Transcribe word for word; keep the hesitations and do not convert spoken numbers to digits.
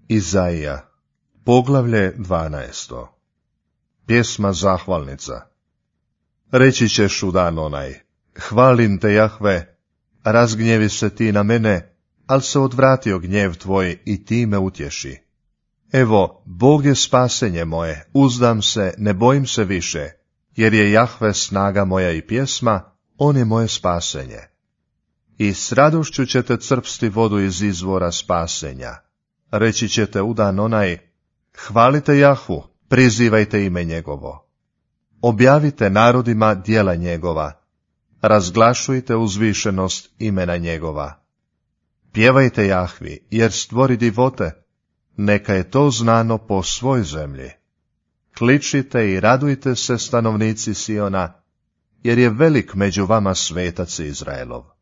Izaija, poglavlje dvanaesto. Pjesma zahvalnica. Reći ćeš u dan onaj, hvalim te Jahve, razgnjevi se ti na mene, al se odvratio gnjev tvoj i ti me utješi. Evo, Bog je spasenje moje, uzdam se, ne bojim se više, jer je Jahve snaga moja i pjesma, on je moje spasenje. I s radošću ćete crpsti vodu iz izvora spasenja. Reći ćete u dan onaj, hvalite Jahvu, prizivajte ime njegovo. Objavite narodima djela njegova, razglašujte uzvišenost imena njegova. Pjevajte Jahvi, jer stvori divote, neka je to znano po svoj zemlji. Kličite i radujte se, stanovnici Siona, jer je velik među vama svetac Izraelov.